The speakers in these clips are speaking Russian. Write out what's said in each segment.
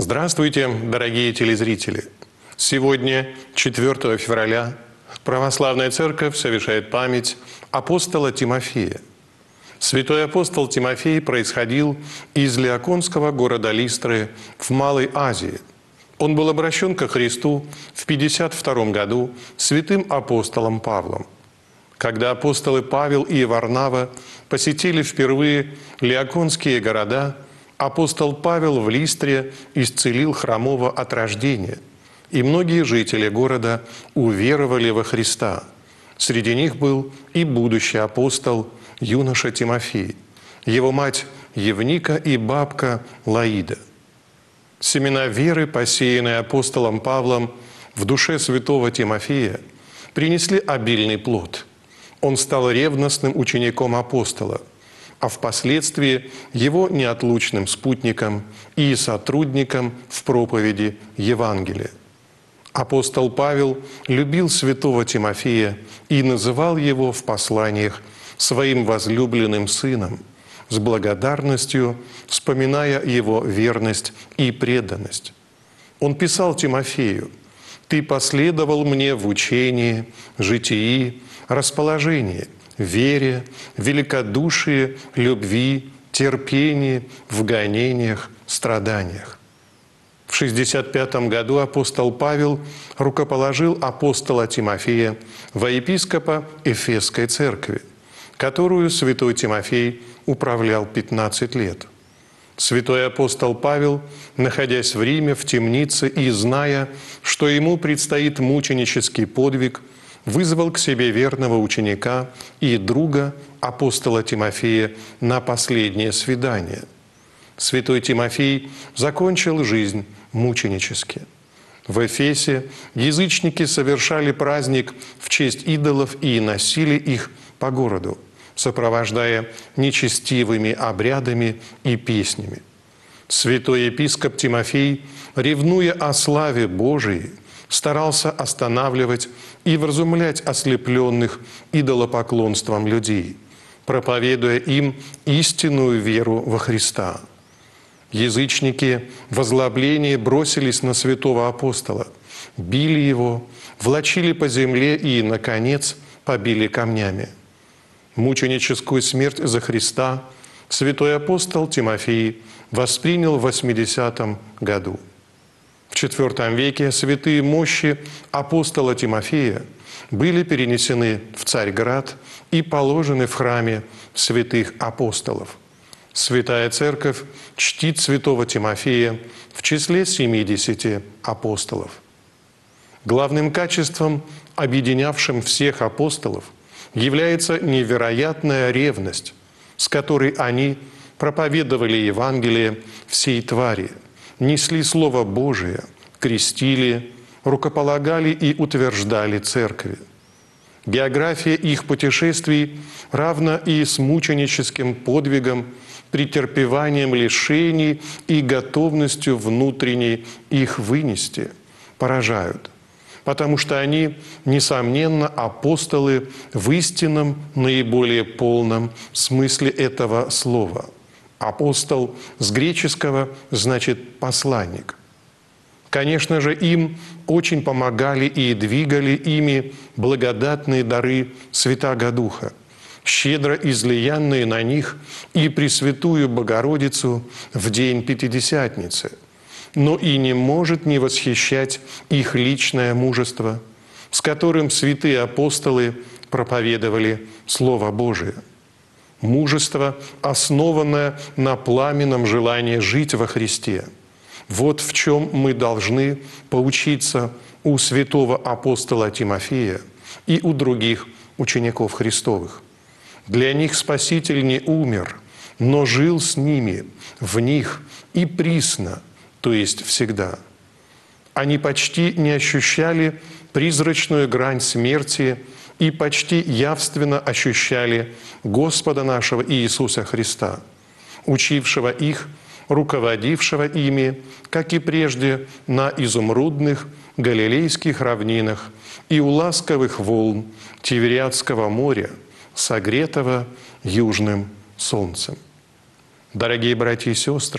Здравствуйте, дорогие телезрители! Сегодня, 4 февраля, Православная Церковь совершает память апостола Тимофея. Святой апостол Тимофей происходил из Лиаконского города Листры в Малой Азии. Он был обращен ко Христу в 52 году святым апостолом Павлом. Когда апостолы Павел и Варнава посетили впервые Лиаконские города, апостол Павел в Листре исцелил хромого от рождения, и многие жители города уверовали во Христа. Среди них был и будущий апостол, юноша Тимофей, его мать Евника и бабка Лаида. Семена веры, посеянные апостолом Павлом в душе святого Тимофея, принесли обильный плод. Он стал ревностным учеником апостола, а впоследствии его неотлучным спутником и сотрудником в проповеди Евангелия. Апостол Павел любил святого Тимофея и называл его в посланиях своим возлюбленным сыном, с благодарностью вспоминая его верность и преданность. Он писал Тимофею: «Ты последовал мне в учении, житии, расположении, вере, великодушии, любви, терпении, в гонениях, страданиях». В 65 году апостол Павел рукоположил апостола Тимофея во епископа Эфесской церкви, которую святой Тимофей управлял 15 лет. Святой апостол Павел, находясь в Риме в темнице и зная, что ему предстоит мученический подвиг, вызвал к себе верного ученика и друга апостола Тимофея на последнее свидание. Святой Тимофей закончил жизнь мученически. В Эфесе язычники совершали праздник в честь идолов и носили их по городу, сопровождая нечестивыми обрядами и песнями. Святой епископ Тимофей, ревнуя о славе Божией, старался останавливать и вразумлять ослепленных идолопоклонством людей, проповедуя им истинную веру во Христа. Язычники в озлоблении бросились на святого апостола, били его, влачили по земле и, наконец, побили камнями. Мученическую смерть за Христа святой апостол Тимофей воспринял в 80-м году. В IV веке святые мощи апостола Тимофея были перенесены в Царьград и положены в храме святых апостолов. Святая Церковь чтит святого Тимофея в числе 70 апостолов. Главным качеством, объединявшим всех апостолов, является невероятная ревность, с которой они проповедовали Евангелие всей твари, несли Слово Божие, крестили, рукополагали и утверждали церкви. География их путешествий равна и с мученическим подвигом, претерпеванием лишений и готовностью внутренней их вынести поражают, потому что они, несомненно, апостолы в истинном, наиболее полном смысле этого слова. Апостол с греческого значит «посланник». Конечно же, им очень помогали и двигали ими благодатные дары Святаго Духа, щедро излиянные на них и Пресвятую Богородицу в день Пятидесятницы, но и не может не восхищать их личное мужество, с которым святые апостолы проповедовали Слово Божие. Мужество, основанное на пламенном желании жить во Христе. Вот в чем мы должны поучиться у святого апостола Тимофея и у других учеников Христовых. Для них Спаситель не умер, но жил с ними, в них и присно, то есть всегда. Они почти не ощущали призрачную грань смерти и почти явственно ощущали Господа нашего Иисуса Христа, учившего их, руководившего ими, как и прежде, на изумрудных галилейских равнинах и у ласковых волн Тивериадского моря, согретого южным солнцем. Дорогие братья и сестры,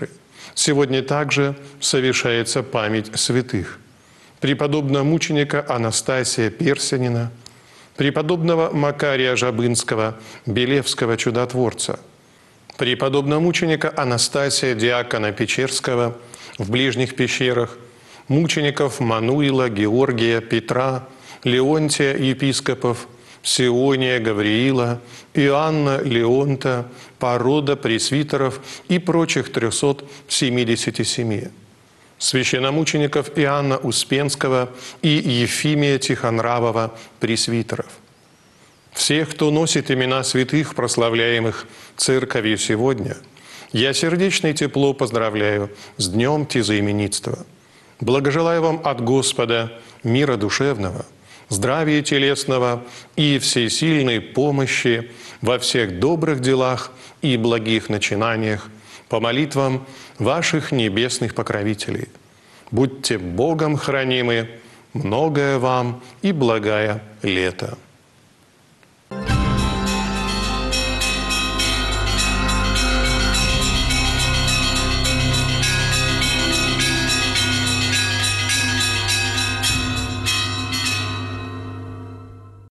Сегодня также совершается память святых: преподобного мученика Анастасия Персянина, преподобного Макария Жабынского, Белевского чудотворца, преподобного мученика Анастасия Диакона Печерского в ближних пещерах, мучеников Мануила, Георгия, Петра, Леонтия епископов, Сиония, Гавриила, Иоанна, Леонта, Парода, пресвитеров и прочих 377, священномучеников Иоанна Успенского и Ефимия Тихонравова, пресвитеров. Всех, кто носит имена святых, прославляемых Церковью сегодня, я сердечно и тепло поздравляю с Днем Тезаименитства. Благожелаю вам от Господа мира душевного, здравия телесного и всесильной помощи во всех добрых делах и благих начинаниях по молитвам ваших небесных покровителей. Будьте Богом хранимы, многое вам и благая лето.